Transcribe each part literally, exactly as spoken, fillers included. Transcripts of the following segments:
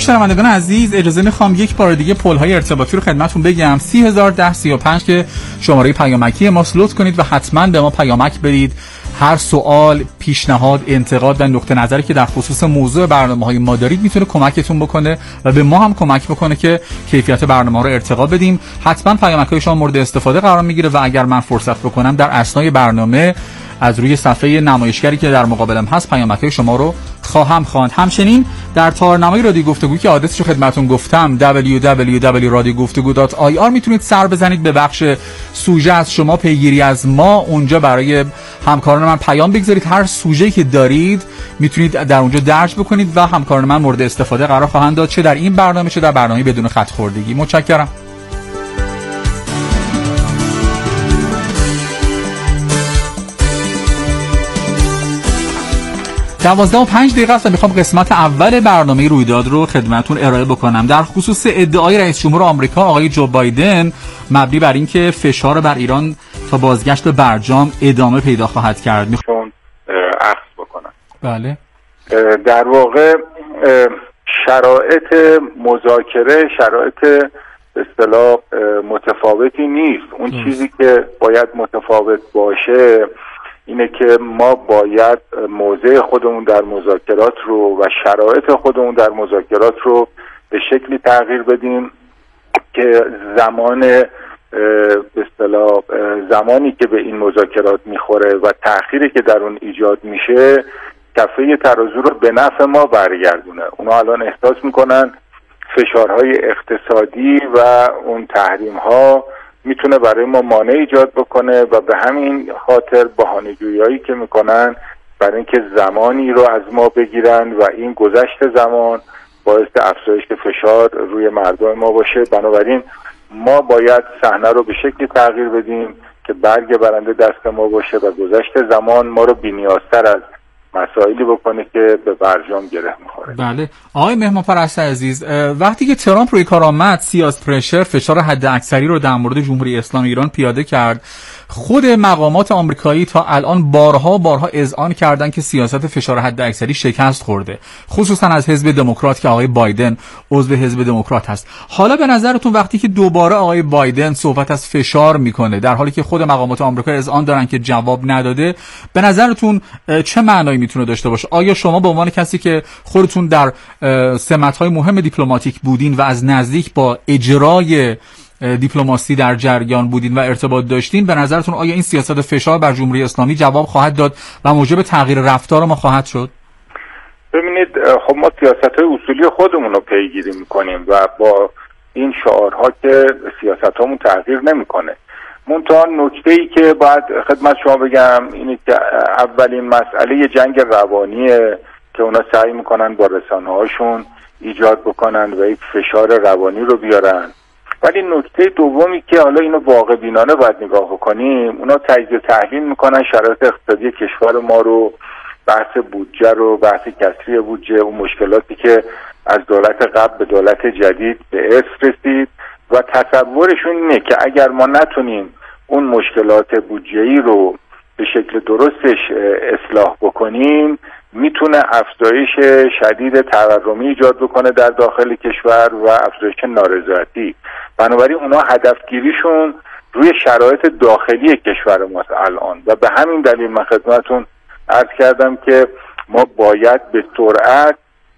شنوندگان عزیز، اجازه میخوام یک بار دیگه پل‌های ارتباطی رو خدمتتون بگم. سی هزار ده سی و پنج که شماره پیامکی ماست. لطف کنید و حتما به ما پیامک بدید. هر سوال، پیشنهاد، انتقاد و نقطه نظری که در خصوص موضوع برنامه‌های ما دارید میتونه کمکتون بکنه و به ما هم کمک بکنه که کیفیت برنامه رو ارتقا بدیم. حتما پیامک‌های شما مورد استفاده قرار میگیره و اگر من فرصت بکنم در اثنای برنامه از روی صفحه نمایشگری که در مقابلم هست پیامک‌های شما رو خواهم خواند. همچنین در تارنمای رادیو گفتگو که آدرسش رو خدمتتون گفتم دبلیو دبلیو دبلیو دات رادیو گفتگو دات آی آر میتونید سر بزنید به بخش سوژه از شما، پیگیری از ما. اونجا برای همکاران من پیام بگذارید. هر سوژه‌ای که دارید میتونید در اونجا درج بکنید و همکاران من مورد استفاده قرار خواهند داد، چه در این برنامه چه در برنامه بدون خط خوردگی. متشکرم. دوازده و پنج دقیقه است و میخوام قسمت اول برنامه رویداد رو خدمتتون ارائه بکنم در خصوص ادعای رئیس جمهور آمریکا آقای جو بایدن مبنی بر اینکه فشار بر ایران تا بازگشت به برجام ادامه پیدا خواهد کرد. میخوام عرض بکنم. بله. در واقع شرایط مذاکره شرایط به اصطلاح متفاوتی نیست. اون ام. چیزی که باید متفاوت باشه اینه که ما باید موضع خودمون در مذاکرات رو و شرایط خودمون در مذاکرات رو به شکلی تغییر بدیم که زمان به اصطلاح زمانی که به این مذاکرات میخوره و تأخیری که در اون ایجاد میشه کفه ترازو رو به نفع ما برگردونه. اونا الان احساس میکنن فشارهای اقتصادی و اون تحریم‌ها میتونه برای ما مانع ایجاد بکنه و به همین خاطر بهانه‌جویی‌هایی که میکنن برای اینکه زمانی رو از ما بگیرن و این گذشت زمان باعث افزایش فشار روی مردم ما باشه. بنابراین ما باید صحنه رو به شکلی تغییر بدیم که برگ برنده دست ما باشه و گذشت زمان ما رو بی‌نیازتر از مسائلی بکنه که به برجام گره میخوره. بله آقای مهمان پرست عزیز، وقتی که ترامپ روی کار آمد سیاست پرشر فشار حد اکثری رو در مورد جمهوری اسلامی ایران پیاده کرد. خود مقامات آمریکایی تا الان بارها بارها اذعان کردن که سیاست فشار حد اکثری شکست خورده، خصوصا از حزب دموکرات که آقای بایدن عضو حزب دموکرات هست. حالا به نظرتون وقتی که دوباره آقای بایدن صحبت از فشار میکنه در حالی که خود مقامات آمریکا اذعان دارن که جواب نداده، به نظرتون چه معنایی میتونه داشته باشه؟ آیا شما به عنوان کسی که خودتون در سمت‌های مهم دیپلماتیک بودین و از نزدیک با اجرای دیپلماسی در جریان بودین و ارتباط داشتین، به نظرتون آیا این سیاست فشار بر جمهوری اسلامی جواب خواهد داد و موجب تغییر رفتار ما خواهد شد؟ ببینید، خب ما سیاست‌های اصولی خودمون رو پیگیری می‌کنیم و با این شعارها که سیاست‌هامون تغییر نمی‌کنه. منتها نکته‌ای که باید خدمت شما بگم اینه که اولین مسئله جنگ روانیه که اونا سعی می‌کنن با رسانه‌هاشون ایجاد بکنن و یک فشار روانی رو بیارن. ولی نکته دومی که حالا اینو واقع بینانه باید نگاه بکنیم، اونا تجزیه تحلیل میکنن شرایط اقتصادی کشور ما رو، بحث بودجه رو، بحث کسری بودجه، اون مشکلاتی که از دولت قبل به دولت جدید به ارث رسید و تصورشون اینه که اگر ما نتونیم اون مشکلات بودجه‌ای رو به شکل درستش اصلاح بکنیم میتونه افزایش شدید تورمی ایجاد بکنه در داخل کشور و افزایش نارضایتی. بنابراین اونا هدفگیریشون روی شرایط داخلی کشور ماست الان و به همین دلیل من خدمتتون عرض کردم که ما باید به سرعت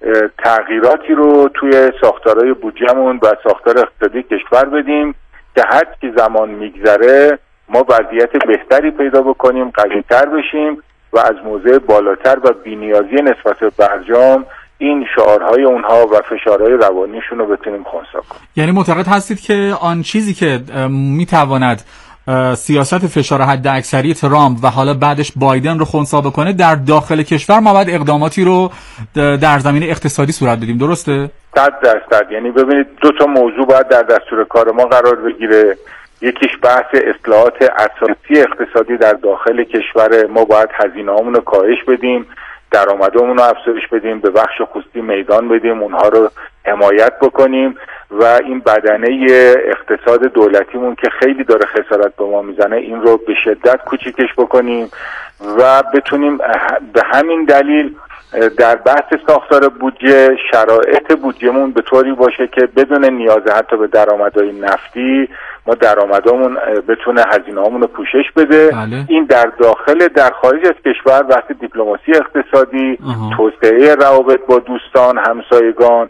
تغییراتی رو توی ساختارهای بودجه‌مون و ساختار اقتصادی کشور بدیم که هر چی زمان میگذره ما وضعیت بهتری پیدا بکنیم، قوی‌تر بشیم و از موضع بالاتر و بی‌نیازی نسبت به برجام این شعارهای اونها و فشارهای روانیشون رو بتونیم خنثی کنیم. یعنی معتقد هستید که آن چیزی که میتواند سیاست فشار حد اکثری ترامپ و حالا بعدش بایدن رو خنثی بکنه در داخل کشور ما باید اقداماتی رو در زمینه اقتصادی صورت بدیم، درسته؟ صد درصد. یعنی ببینید دو تا موضوع باید در دستور کار ما قرار بگیره. یکیش بحث اصلاحات اساسی اقتصادی در داخل کشور ما، باید هزینه‌هامون رو کاهش بدیم، درآمدمون رو افزایش بدیم، به بخش خصوصی میدان بدیم، اونها رو حمایت بکنیم و این بدنه اقتصاد دولتیمون که خیلی داره خسارت به ما میزنه این رو به شدت کوچیکش بکنیم و بتونیم به همین دلیل در بحث ساختار بودجه شرایط بودجهمون به طوری باشه که بدون نیاز حتی به درآمدهای نفتی ما درآمدامون بتونه هزینه‌هامون رو پوشش بده. بله. این در داخل در خارج از کشور بحث دیپلماسی اقتصادی، توسعه روابط با دوستان، همسایگان،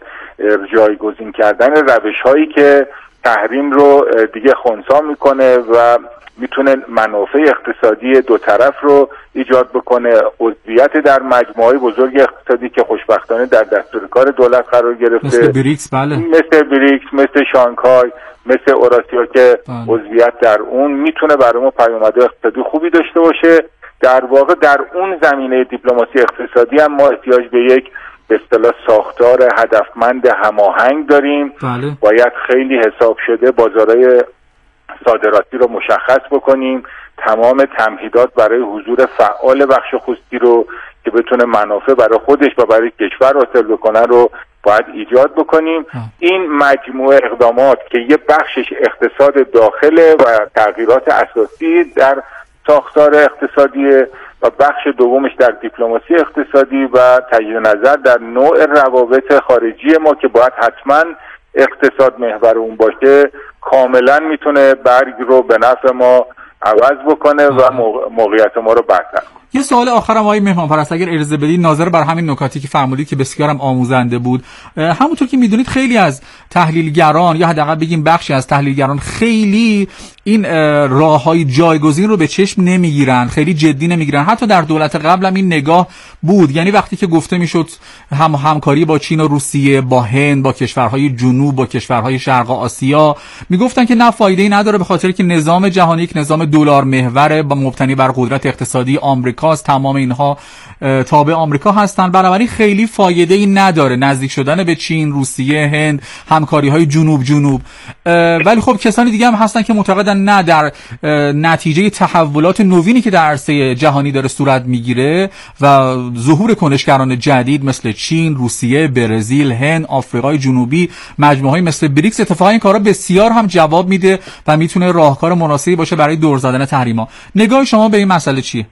جایگزین کردن روش‌هایی که تحریم رو دیگه خنثی میکنه و میتونه منافع اقتصادی دو طرف رو ایجاد بکنه، عضویت در مجموعه بزرگ اقتصادی که خوشبختانه در دستور کار دولت قرار گرفته، مثل بریکس، بله، مثل بریکس، مثل شانگهای، مثل اوراسیا که بله. عضویت در اون میتونه برای ما پیامدهای اقتصادی خوبی داشته باشه. در واقع در اون زمینه دیپلماسی اقتصادی هم ما احتیاج به یک به اصطلاح ساختار هدفمند هماهنگ داریم. بله. باید خیلی حساب شده بازارهای صادراتی رو مشخص بکنیم، تمام تمهیدات برای حضور فعال بخش خصوصی رو که بتونه منافع برای خودش و برای کشور حاصل بکنه رو باید ایجاد بکنیم. ها. این مجموعه اقدامات که یه بخشش اقتصاد داخله و تغییرات اساسی در ساختار اقتصادی و بخش دومش در دیپلماسی اقتصادی و تجدید نظر در نوع روابط خارجی ما که باید حتما اقتصاد محور اون باشه، کاملا میتونه برگ رو به نفع ما عوض بکنه و موقعیت ما رو بهتر کنه. یه سوال آخرم آقای مهمان پرست اگر اجازه بدید، ناظر بر همین نکاتی که فرمودید که بسیارم آموزنده بود. همونطور که میدونید خیلی از تحلیلگران یا حداقل بگیم بخشی از تحلیلگران خیلی این راههای جایگزین رو به چشم نمیگیرن، خیلی جدی نمیگیرن. حتی در دولت قبل هم این نگاه بود، یعنی وقتی که گفته میشد هم همکاری با چین و روسیه، با هند، با کشورهای جنوب، با کشورهای شرق آسیا، میگفتن که نه فایده‌ای نداره به خاطر که نظام جهانی یک نظام دلار محور با مبتنی بر قدرت اقتصادی آمریکاست، تمام اینها تابع آمریکا هستن، بنابراین خیلی فایده‌ای نداره نزدیک شدن به چین، روسیه، هند، همکاری‌های جنوب جنوب. ولی خب کسانی دیگه هم هستن که معتقدن نه، در نتیجه تحولات نوینی که در عرصه جهانی داره صورت میگیره و ظهور کنشگران جدید مثل چین، روسیه، برزیل، هند، آفریقای جنوبی، مجموعه‌ای مثل بریکس، اتفاقا این کارا بسیار هم جواب میده و میتونه راهکار مناسبی باشه برای دور زدن تحریم‌ها. نگاه شما به این مسئله چیه؟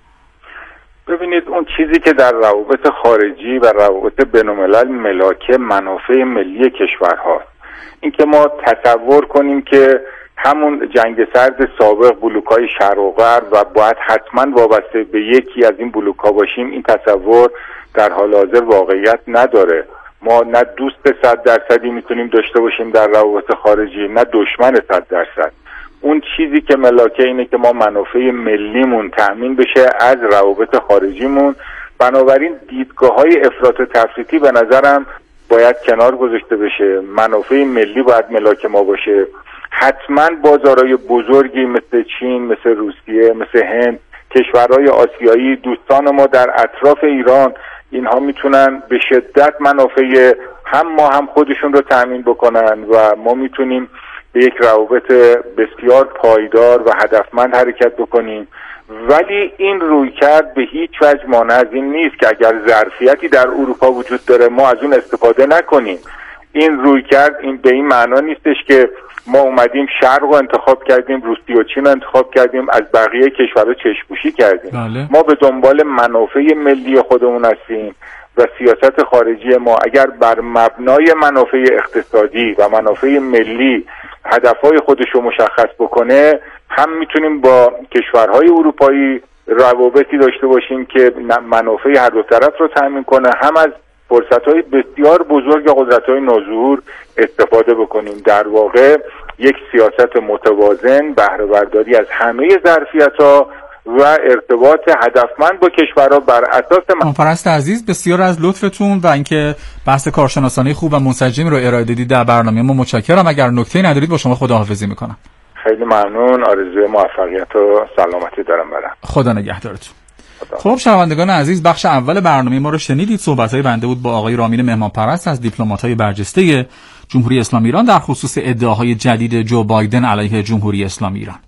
ببینید، اون چیزی که در روابط خارجی و روابط بین‌الملل ملاک منافع ملی کشورهاست، این که ما تصور کنیم که همون جنگ سرد سابق بلوک‌های شرق و غرب و باید حتما وابسته به یکی از این بلوک‌ها باشیم، این تصور در حال حاضر واقعیت نداره. ما نه دوست صد درصدی میتونیم داشته باشیم در روابط خارجی، نه دشمن صد درصد. اون چیزی که ملاکه اینه که ما منافع ملیمون تأمین بشه از روابط خارجیمون. بنابراین دیدگاه‌های افراط و تفریطی به نظرم باید کنار گذاشته بشه. منافع ملی باید ملاک ما باشه. حتما بازارهای بزرگی مثل چین، مثل روسیه، مثل هند، کشورهای آسیایی، دوستان ما در اطراف ایران، اینها میتونن به شدت منافع هم ما هم خودشون رو تأمین بکنن و ما میتونیم به یک روابط بسیار پایدار و هدفمند حرکت بکنیم. ولی این رویکرد به هیچ وجه مانع از این نیست که اگر ظرفیتی در اروپا وجود داره ما از اون استفاده نکنیم. این رویکرد این به این معنا نیستش که ما اومدیم شرق رو انتخاب کردیم، روسیه و چین رو انتخاب کردیم، از بقیه کشورها چشم‌پوشی کردیم. بله. ما به دنبال منافع ملی خودمون هستیم و سیاست خارجی ما اگر بر مبنای منافع اقتصادی و منافع ملی هدفهای خودش رو مشخص بکنه، هم میتونیم با کشورهای اروپایی روابطی داشته باشیم که منافع هر دو طرف رو تامین کنه، هم از فرصت‌های بسیار بزرگ و قدرت‌های نوظهور استفاده بکنیم. در واقع یک سیاست متوازن، بهره برداری از همه ظرفیت‌ها و ارتباط هدفمند با کشورها بر اساس مهمان پرست عزیز، بسیار از لطفتون و اینکه بحث کارشناسانه خوب و منسجمی رو ارائه دادید در برنامه ما. متشکرم. اگر نکته‌ای ندارید با شما خداحافظی می‌کنم. خیلی ممنون. آرزوی موفقیت و سلامتی دارم برام. خدا نگهدارتون. خب شنوندگان عزیز، بخش اول برنامه ما رو شنیدید. صحبت‌های بنده بود با آقای رامین مهمان پرست از دیپلمات‌های برجسته جمهوری اسلامی ایران در خصوص ادعاهای جدید جو بایدن علیه جمهوری اسلامی ایران.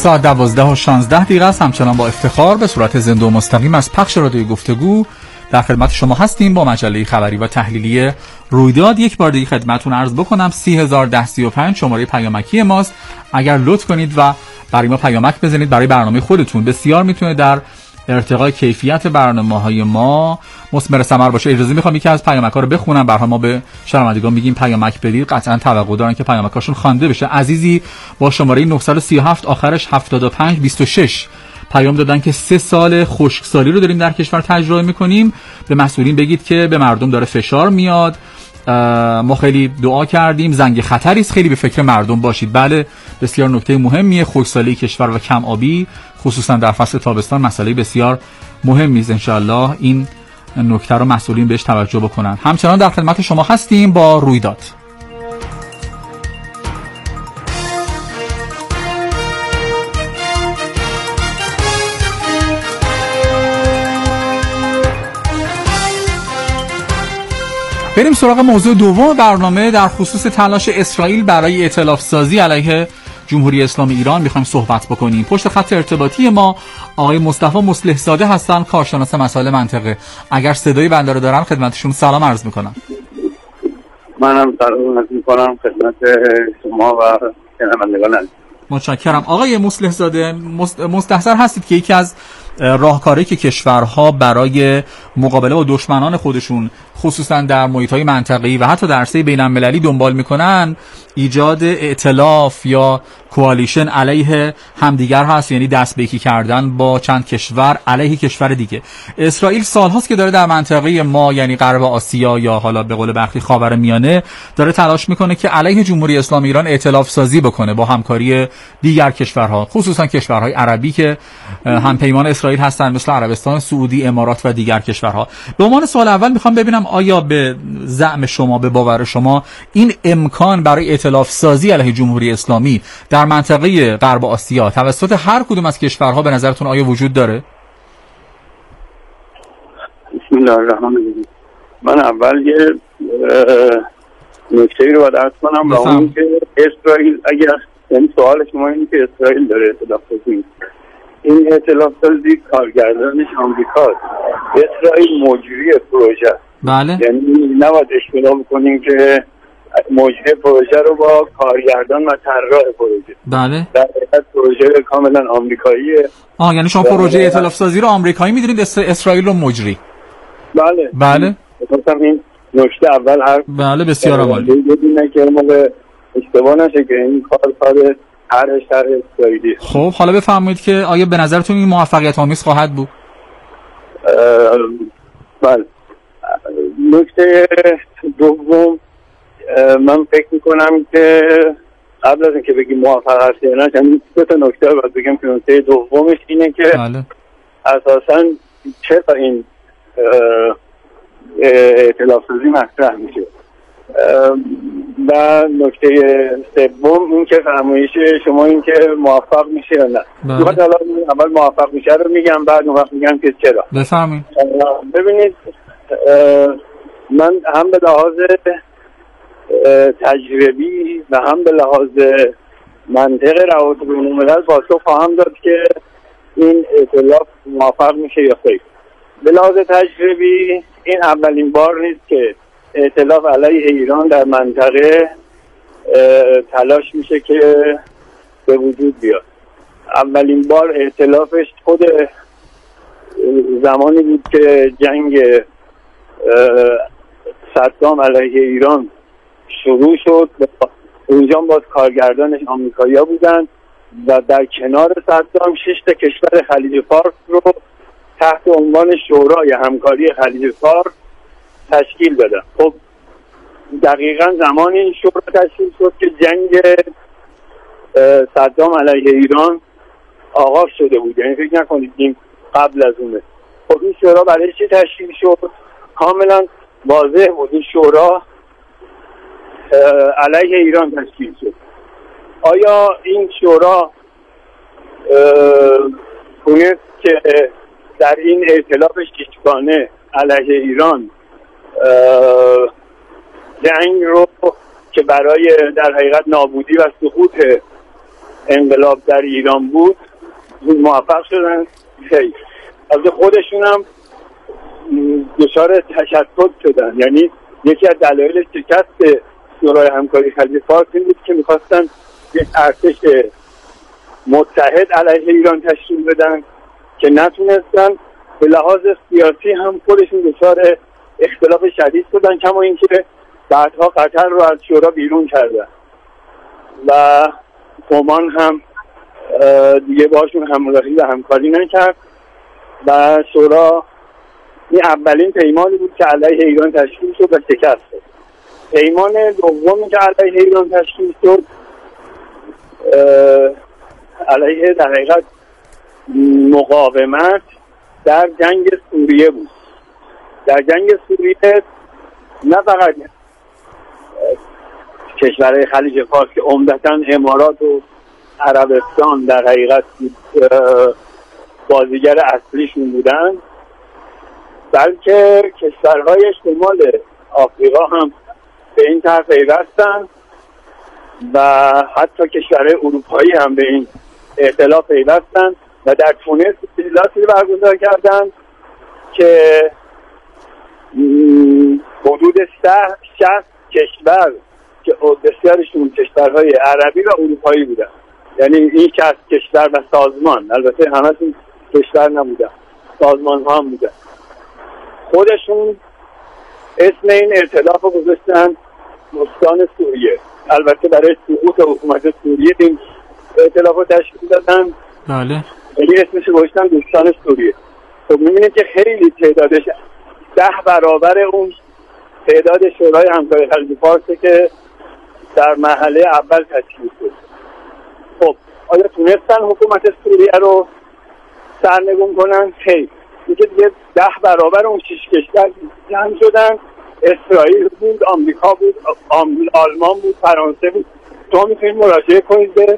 ساعت دوازده و شانزده دقیقه است. همچنان با افتخار به صورت زنده و مستقیم از پخش رادیوی گفتگو در خدمت شما هستیم با مجله خبری و تحلیلی رویداد. یک بار دیگه خدمتتون عرض بکنم سی هزار و ده سی و پنج شماره پیامکی ماست. اگر لطف کنید و برای ما پیامک بزنید برای برنامه خودتون، بسیار میتونه در ارتقای کیفیت برنامه‌های ما مثمر ثمر باشه. اجازه میخوام یکی از پیامک‌ها رو بخونم. برها ما به شنوندگان میگیم پیامک بدید، قطعا توقع دارن که پیامک‌هاشون خوانده بشه. عزیزی با شماره نهصد و سی و هفت آخرش هفتاد و پنج بیست و شش پیام دادن که سه سال خشکسالی رو داریم در کشور تجربه میکنیم. به مسئولین بگید که به مردم داره فشار میاد. ما خیلی دعا کردیم، زنگ خطری است، خیلی به فکر مردم باشید. بله بسیار نکته مهمیه. خشکسالی کشور و کم آبی خصوصا در فصل تابستان مسئله بسیار مهمی است. انشالله این نکته رو مسئولین بهش توجه بکنن. همچنان در خدمت شما هستیم با رویداد. بریم سراغ موضوع دوم برنامه. در خصوص تلاش اسرائیل برای ائتلاف سازی علیه جمهوری اسلامی ایران میخوایم صحبت بکنیم. پشت خط ارتباطی ما آقای مصطفی مصلح زاده هستن، کارشناس مسائل منطقه. اگر صدای بنده رو دارن خدمتشون سلام عرض میکنم. منم سلام عرض میکنم خدمت شما و شنوندگان عزیز. متشکرم. آقای مصلح زاده، مستحضر هستید که یکی از راهکارهایی که کشورها برای مقابله با دشمنان خودشون خصوصا در محیط‌های منطقه‌ای و حتی در عرصه بین‌المللی دنبال میکنن ایجاد ائتلاف یا کوالیشن علیه همدیگر هست، یعنی دست به یکی کردن با چند کشور علیه کشور دیگه. اسرائیل سالهاست که داره در منطقه ما یعنی غرب آسیا یا حالا به قول برخی خاورمیانه داره تلاش میکنه که علیه جمهوری اسلامی ایران ائتلاف سازی بکنه با همکاری دیگر کشورها، خصوصا کشورهای عربی که هم پیمان اسرائیل هستن مثل عربستان سعودی، امارات و دیگر کشورها. به عنوان سوال اول میخوام ببینم آیا به زعم شما، به باور شما، این امکان برای ائتلاف سازی علیه جمهوری اسلامی در منطقه غرب آسیا توسط هر کدوم از کشورها به نظرتون آیا وجود داره؟ بسم الله الرحمن الرحیم. من اول یه نکته‌ای رو باید عرض کنم و اون که اسرائیل اگر یعنی سوال شما اینه که اسرائیل داره ائتلاف سازی، این ائتلاف سازی کارگردانش آمریکاست. اسرائیل مجری پروژه. بله. یعنی نباید اشتباه بکنیم که مجری پروژه رو با کارگردان و طراح پروژه. بله. در حقیقت پروژه کاملا آمریکاییه. آه یعنی شما پروژه ائتلاف سازی رو آمریکایی می‌دونید، اسرائیل رو مجری. بله. بله. مثلا این نکته اول هر بله بسیار عالی. بدونه که موقع اشتباه نشه که این کار کار هر شهر اسرائیلی. خب حالا بفرمایید که آیا به نظرتون این موفقیت آمیز خواهد بود؟ بله. نکته دوم من فکر میکنم که قبل از اینکه بگیم موفق هست یا نه، یعنی سه تا نکته رو باید بگم که نکته دومش اینه که بله. اساساً چرا این ائتلاف سازی مطرح میشه و نکته سوم این که فرمایش شما این که موفق میشه یا نه. بله. اول موفق میشه رو میگم، بعد اون وقت میگم که چرا. بفرمایید. ببینید من هم به لحاظ تجربی و هم به لحاظ منطق روابط بین‌الملل پاسخ خواهم داد که این ائتلاف موفق میشه یا خیر. به لحاظ تجربی این اولین بار نیست که ائتلاف علیه ایران در منطقه تلاش میشه که به وجود بیاد. اولین بار ائتلافش خود زمانی بود که جنگ صدام علیه ایران شروع شد. اونجا باز کارگردانش آمریکایی‌ها بودن و در کنار صدام شش تا کشور خلیج فارس رو تحت عنوان شورای همکاری خلیج فارس تشکیل دادن. خب دقیقاً زمانی این شورا تشکیل شد که جنگ صدام علیه ایران آغاز شده بود. یعنی فکر نکنید این قبل از اونه. خب این شورا برای چی تشکیل شد؟ کاملا واضح بود این شورا علیه ایران تشکیل شد. آیا این شورا تونست که در این ائتلاف ششگانه علیه ایران جنگ رو که برای در حقیقت نابودی و سقوط انقلاب در ایران بود موفق شدن. خیلی از خودشون هم دچار تشتت شدن. یعنی یکی از دلایل شکست شورای همکاری خلیج فارس این بود که میخواستن یک ارتش متحد علیه ایران تشکیل بدن که نتونستن. به لحاظ سیاسی هم خودشون دچار اختلاف شدید شدن، کما اینکه بعدها قطر رو از شورا بیرون کردن و عمان هم دیگه باشون همراهی و همکاری نکرد و شورا این اولین پیمانی بود که علیه ایران تشکیل شد و شکست شد. پیمان دومی که علیه ایران تشکیل شد علیه در حقیقت مقاومت در جنگ سوریه بود. در جنگ سوریه نه فقط کشورهای خلیج فارس که عمدتاً امارات و عربستان در حقیقت بازیگر اصلیشون بودن، بلکه کشورهای شمال آفریقا هم به این طرف پیوستن و حتی کشورهای اروپایی هم به این ائتلاف پیوستن و در تونس اجلاسی برگزار کردن که حدود شصت کشور که بسیارشون کشورهای عربی و اروپایی بودن، یعنی این شصت کشور و سازمان، البته همه‌شون کشور نبودن، سازمان ها هم بودن، خودشون اسم این ائتلاف رو گذاشتن دوستان سوریه. البته برای سقوط حکومت سوریه این ائتلاف رو تشکیل دادن. بله. یعنی اسمش رو گذاشتن دوستان سوریه. خب می‌بینید که خیلی تعدادش ده برابر اون تعداد شورای همکاری خلیج فارس که در مرحله اول تشکیل شد. خب آیا تونستن حکومت سوریه رو سرنگون کنن؟ خیلی. اینکه دیگه ده برابر اون شش کشور جمع شدن. اسرائیل بود، آمریکا بود، آلمان بود، فرانسه بود. شما میتونید مراجعه کنید به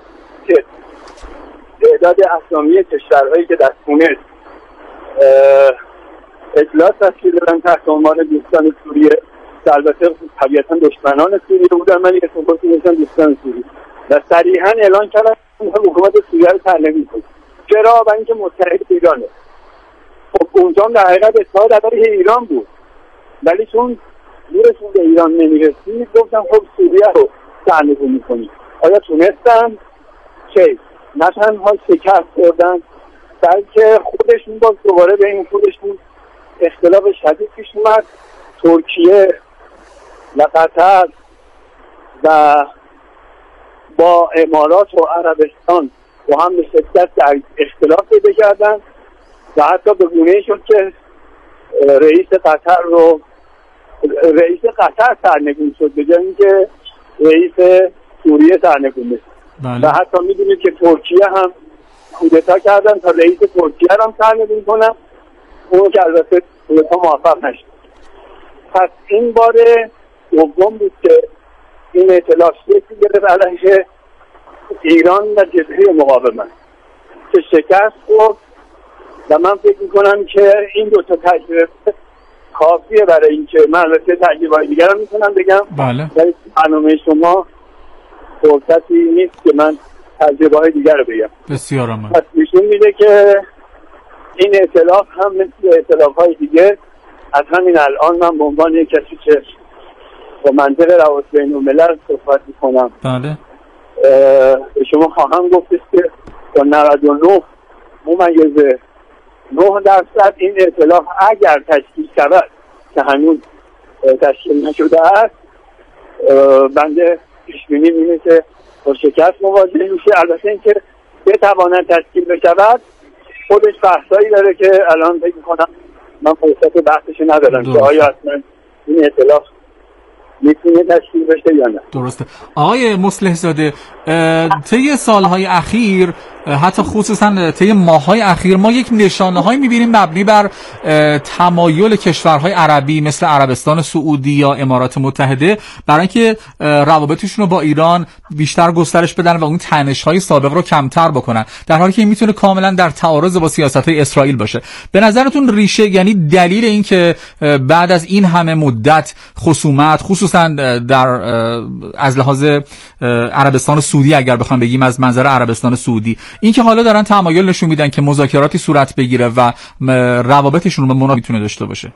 تعداد اسامی کشورهایی که در تونس اجلاس تشکیل دادن تحت عنوان دوستان سوریه، البته طبیعتا دشمنان سوریه بودن، من اسم خودشون گذاشتم دوستان سوریه و صریحا اعلان کردن حکومت سوریه رو سرنگون کنه. چرا؟ برای اینکه متحد ایرانه. خب اونجا هم در حقیقت اتحاد علیه ایران بود، ولی چون دورشون به ایران نمیرسید گفتن خب سوریه رو سرنگون میکنید. آیا تونستن؟ چه؟ نه تنها شکست خوردن، بلکه خودشون باز دوباره به این خودشون اختلاف شدید پیش اومد. ترکیه و قطر و با امارات و عربستان با هم به شدت در اختلاف پیدا کردن و حتی به گونه‌ای شد که رئیس قطر رو رئیس قطر سرنگون شد به جای اینکه رئیس سوریه سرنگون بشه. و حتی میدونید که ترکیه هم کودتا کردن تا رئیس ترکیه هم سرنگون کنن، اون که البته کودتا موفق نشد. پس این بار دوم بود که این ائتلاف شکل گرفت علیه ایران و جبهه مقاومت که شکست خورد و من فکر میکنم که این دو تا تجربه کافیه برای اینکه من البته تجربه‌های دیگر هم میتونم بگم. بله. ولی برنامه شما فرصتی نیست که من تجربه‌های دیگر رو بگم. بسیار عالی. پس نشون میده که این ائتلاف هم مثل ائتلاف‌های دیگه از همین الان من به عنوان یک کسی که با منطق روابط بین‌الملل صحبت میکنم بله به شما خواهم گفت که با نود و نه ممیز نه درصد این ائتلاف اگر تشکیل شود که هنوز تشکیل نشده است، بنده پیش بینی اینه که با شکست مواجه میشه. البته اینکه بتواند تشکیل بشود خودش بحثایی داره که الان فکر میکنم من فرصت بحثش ندارم که آیا اصلا این ائتلاف میتونه تشکیل بشه یا نه. درسته. آقای مصلح زاده، طی سالهای اخیر حتی خصوصا طی ماه‌های اخیر ما یک نشانه‌هایی می‌بینیم مبنی بر تمایل کشورهای عربی مثل عربستان سعودی یا امارات متحده برای اینکه روابطشون رو با ایران بیشتر گسترش بدن و اون تنش‌های سابق رو کمتر بکنن، در حالی که این میتونه کاملا در تعارض با سیاست‌های اسرائیل باشه. به نظرتون ریشه، یعنی دلیل این که بعد از این همه مدت خصومت، خصوصا در از لحاظ عربستان سعودی اگر بخوام بگیم از منظر عربستان سعودی، این که حالا دارن تمایل نشون میدن که مذاکراتی صورت بگیره و روابطشون رو به مناسبت میتونه داشته باشه؟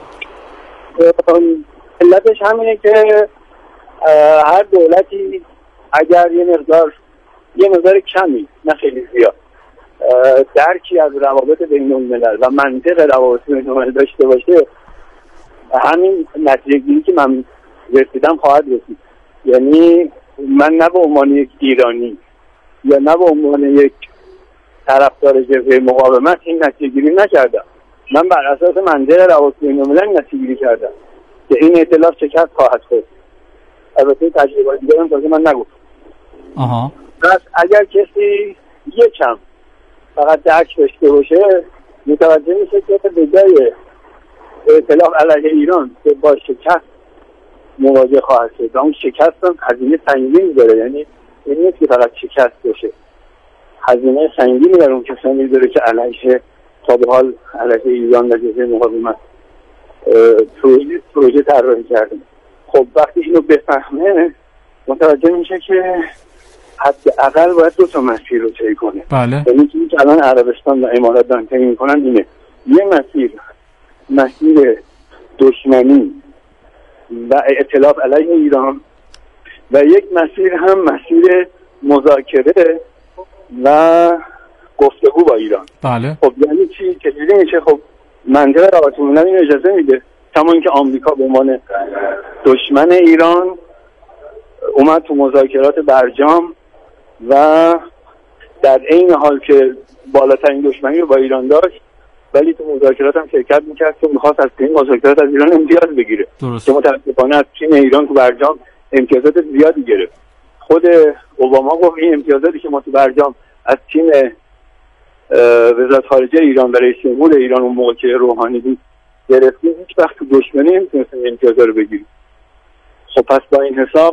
علتش همینه که هر دولتی اگر یه مقدار یه مقدار کمی، نه خیلی زیاد، درکی از روابط بین الملل و منطق روابط بین الملل داشته باشه، همین نتیجه گیری که من رسیدم خواهد رسید. یعنی من نه به عنوان یک ایرانی یا نه به عنوان یک طرفدار جبهه مقاومت این نتیجه گیری نکردم. من بر اساس منطق روابط بین الملل نتیجه گیری کردم که این ائتلاف شکست خواهد خورد. البته تجربه دیگه هم تازه من نگفتم. آها. پس اگر کسی یکم فقط درک داشته باشه متوجه میشه که به جای ائتلاف علیه ایران که با شکست مواجه خواهد شد و اون شکست هم هزینه سنگینی داره. یعنی این نیست که فقط شکست باشه، هزینه سنگینی داره اون کسانی داره که علیه تا به حال علیه ایران و جبهه مقاومت پروژه پروژه طراحی کرده. خب وقتی اینو بفهمه متوجه میشه که حداقل باید دو تا مسیر رو طی کنه. بله. یعنی چیزی که الان عربستان و امارات دارن طی میکنن اینه: یه مسیر مسیر دشمنی و ائتلاف علیه ایران و یک مسیر هم مسیر مذاکره و گفتگو با ایران. بله. خب یعنی چی؟ چجوری میشه؟ خب منطق روابط بین الملل این اجازه میده. کما که آمریکا به عنوان دشمن ایران اومد تو مذاکرات برجام و در این حال که بالاترین دشمنی رو با ایران داشت ولی تو مذاکرات هم شرکت میکرد که میخواست از این مذاکرات از ایران امتیاز بگیره. درست. که متاسفانه از چین ایران تو برجام امتیازات زیادی گرفت. خود اوباما گفت این امتیازاتی که ما تو برجام از چین وزارت خارجه ایران و رئیس جمهور ایران اون موقع که روحانی بود گرفتیم، هیچ وقت تو دشمنی نمیتونستیم امتیازا رو بگیریم. خب پس با این حساب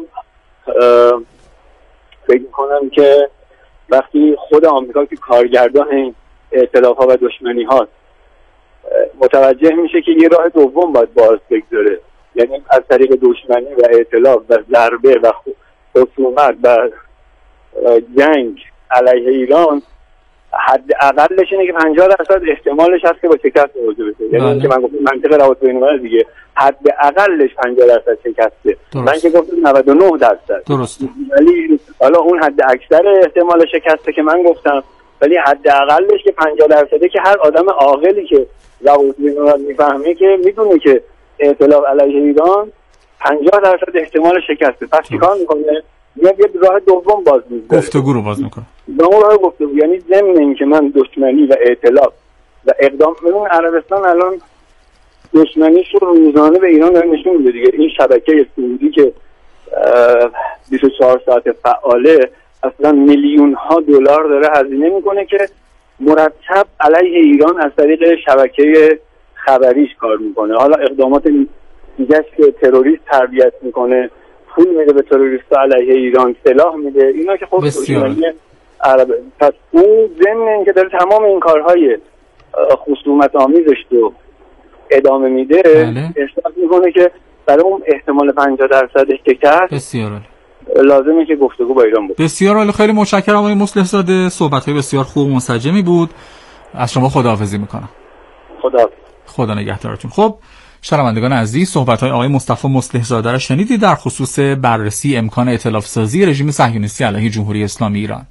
فکر میکنم که وقتی خود آمریکا که کارگردان این ائتلاف ها و دشمنی ها متوجه میشه که یه راه دوم باید باز بگذاره، یعنی از طریق دشمنی و ائتلاف و ضربه و خصومت و جنگ علیه ایران، حد اقلش اینه که پنجاه درصد احتمالش هست که با شکست مواجه بشه. یعنی اینکه من گفتم منطق روابط بین الملل دیگه حد اقلش پنجاه درصد شکسته. من که گفتم نود و نه درصد. درست. ولی حالا اون حد اکثر احتمال شکسته که من گفتم، ولی حد اقلش که پنجاه درصده که هر آدم عاقلی که روابط بین الملل میفهمه که میدونه که ائتلاف علیه ایران پنجاه درصد احتمال شکسته. پس چیکار میکنه؟ یه راه دوم باز می‌کنه. گفتگو رو باز می‌کنه. به اون راه گفتگو، یعنی ضمن اینکه من دشمنی و ائتلاف و اقدام ببین عربستان الان دشمنیش رو روزانه به ایران داره نشون میده دیگه. این شبکه سعودی که بیست و چهار ساعت فعاله اصلا میلیون ها دلار داره هزینه میکنه که مرتب علیه ایران از طریق شبکه خبریش کار میکنه. حالا اقدامات دیگه که تروریست تربیت میکنه، پول میده به تروریست‌ها علیه ایران، سلاح میده، اینا که خب دشمنی عربه. پس اون ضمن اینکه داره تمام این کارهای خصومت آمیزش رو ادامه میده، احساس میکنه که برای اون احتمال پنجاه درصد شکست بسیار لازمه که گفتگو با ایران بود. بسیار عالی. خیلی متشکرم آقای مصلح زاده، صحبت‌های بسیار خوب و منسجمی بود. از شما خداحافظی میکنم. خدا خدا نگهدارتون. خب شنوندگان عزیز، صحبت‌های آقای مصطفی مصلح زاده را شنیدید در خصوص بررسی امکان ائتلاف سازی رژیم صهیونیستی علیه جمهوری اسلامی ایران.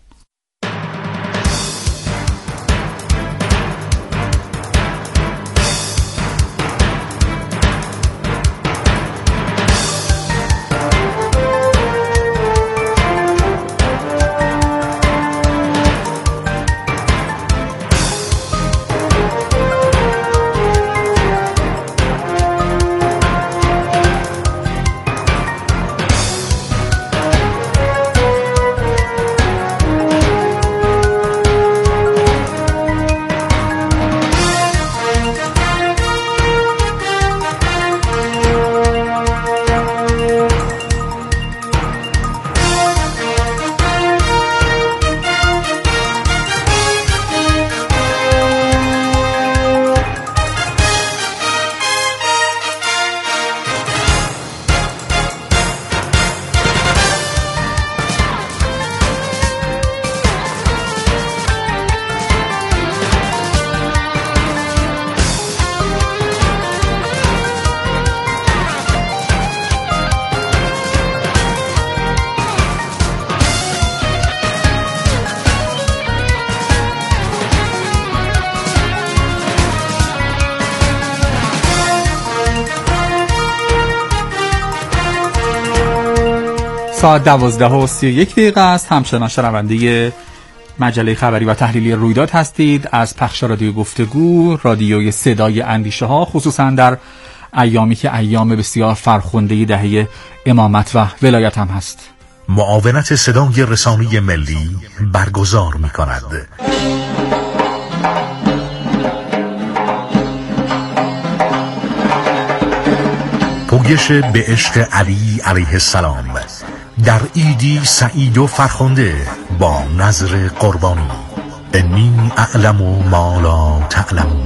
ساعت دوازده و سی و یک دقیقه است. همچنان شنونده مجله خبری و تحلیلی رویداد هستید از پخش رادیو گفتگو، رادیوی صدای اندیشه ها، خصوصا در ایامی که ایام بسیار فرخنده دهه امامت و ولایت هم هست. معاونت صدای رسانه ملی برگزار می کند. پویش به عشق علی علیه السلام در عیدی سعید و فرخنده با نظر قربانی. انی اعلم ما لا تعلمون.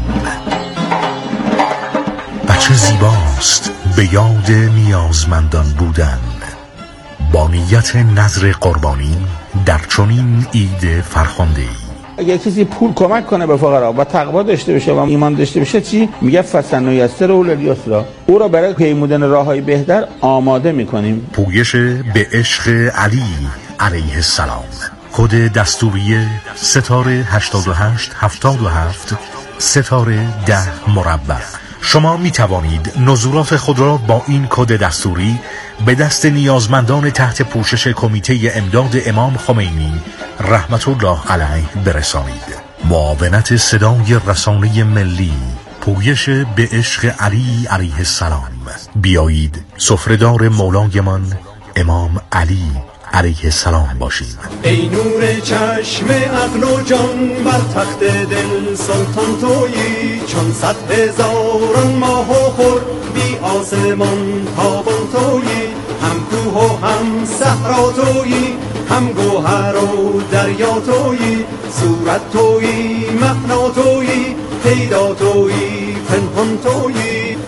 بچه زیباست به یاد نیازمندان بودن. با نیت نظر قربانی در چنین عید فرخنده ای اگه کسی پول کمک کنه به فقرا و تقوا داشته باشه و ایمان داشته باشه، چی میگه؟ فسن و یسر و الیسرا، او را برای پیمودن راههای بهتر آماده میکنیم. پویش به عشق علی علیه السلام. کد دستوری ستاره هشتاد و هشت هفتاد و هفت ستاره ده مربع. شما می توانید نظورات خود را با این کد دستوری به دست نیازمندان تحت پوشش کمیته امداد امام خمینی رحمت الله علیه برسانید. معاونت صدای رسانه ملی، پویش به عشق علی علیه السلام. بیایید سفره‌دار مولایمان امام علی علیه السلام باشید. ای نور چشم عقل و جان، بر تخت دل سلطان تویی. چون صد هزاران ماه و خور بی آسمان تابان تویی. هم کوه و هم صحرا تویی، هم گوهر و دریا تویی. صورت تویی، معنا تویی، پیدا تویی، پنهان تویی.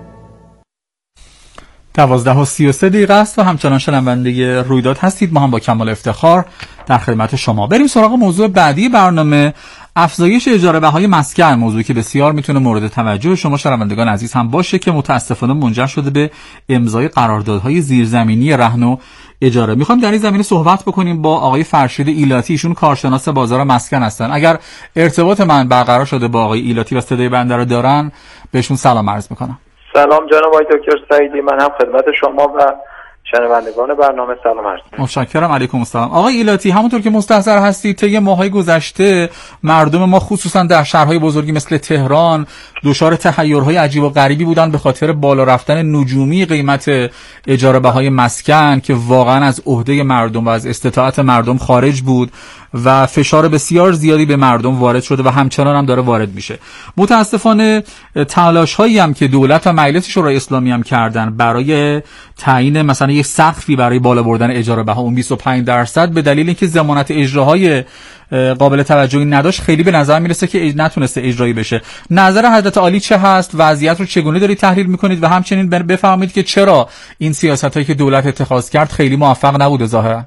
دوازده و سی و سه دقیقه است و همچنان شنونده رویداد هستید. ما هم با کمال افتخار در خدمت شما. بریم سراغ موضوع بعدی برنامه، افزایش اجاره بهای مسکن، موضوعی که بسیار میتونه مورد توجه شما شنوندگان عزیز هم باشه که متاسفانه منجر شده به امضای قراردادهای زیرزمینی رهن و اجاره. میخوایم در این زمینه صحبت بکنیم با آقای فرشید ایلاتی، ایشون کارشناس بازار مسکن هستن. اگر ارتباط من برقرار شده با آقای ایلاتی و صدای بنده رو دارن، بهشون سلام عرض میکنم. سلام جناب آقای دکتر سعیدی، من هم خدمت شما و شنوندگان برنامه سلام عرض می‌کنم. متشکرم. علیکم السلام. آقای ایلاتی، همونطور که مستحضر هستید طی ماه‌های گذشته مردم ما خصوصا در شهرهای بزرگی مثل تهران دچار تحیرهای عجیب و غریبی بودن به خاطر بالا رفتن نجومی قیمت اجاره بهای مسکن که واقعا از عهده مردم و از استطاعت مردم خارج بود و فشار بسیار زیادی به مردم وارد شده و همچنان هم داره وارد میشه. متاسفانه تلاش‌هایی هم که دولت و مجلس شورای اسلامی هم کردن برای تعیین مثلا یک سقفی برای بالا بردن اجاره بها اون بیست و پنج درصد به دلیل اینکه ضمانت اجراهای قابل توجهی نداشت، خیلی به نظر میرسه که نتونسته اجرایی بشه. نظر حضرت عالی چه هست؟ وضعیت رو چگونه دارید تحلیل میکنید و همچنین بفهمید که چرا این سیاستایی که دولت اتخاذ کرد خیلی موفق نبوده ظاهرا؟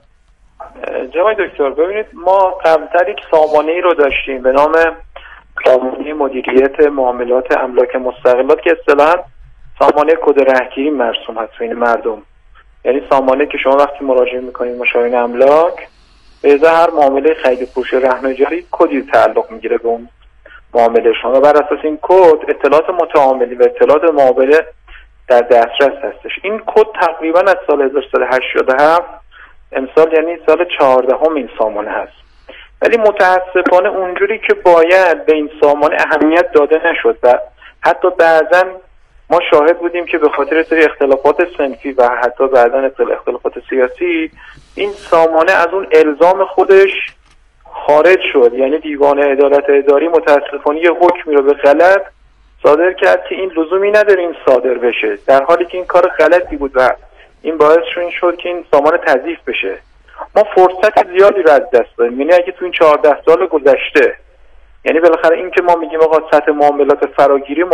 جناب دکتر، ببینید ما قبلتر یک سامانه‌ای رو داشتیم به نام سامانه مدیریت معاملات املاک مستقلات که اصطلاحاً سامانه کد رهگیری مرسوم هست بین مردم. یعنی سامانه که شما وقتی مراجعه میکنید مشاور املاک به ازای هر معامله خرید و فروش رهن اجاری کدی تعلق میگیره به اون معامله شما و بر اساس این کد اطلاعات متعاملی و اطلاعات معامله در دسترس هستش. این کد تقریبا از سال هزار و سیصد و هشتاد و هفت امسال یعنی سال چهاردهم این سامانه هست، ولی متاسفانه اونجوری که باید به این سامانه اهمیت داده نشد و حتی بعضا ما شاهد بودیم که به خاطر سری اختلافات صنفی و حتی بعضا اختلافات سیاسی این سامانه از اون الزام خودش خارج شد. یعنی دیوان عدالت اداری متاسفانه یه حکمی رو به غلط صادر کرد که این لزومی نداره این صادر بشه، در حالی که این کار غلطی بود و این باعث شد که این سامانه تضعیف بشه. ما فرصت زیادی رو از دست دادیم. یعنی اگه تو این چهارده سال گذشته، یعنی بالاخره این که ما میگیم آقا سطح معاملات فراگیری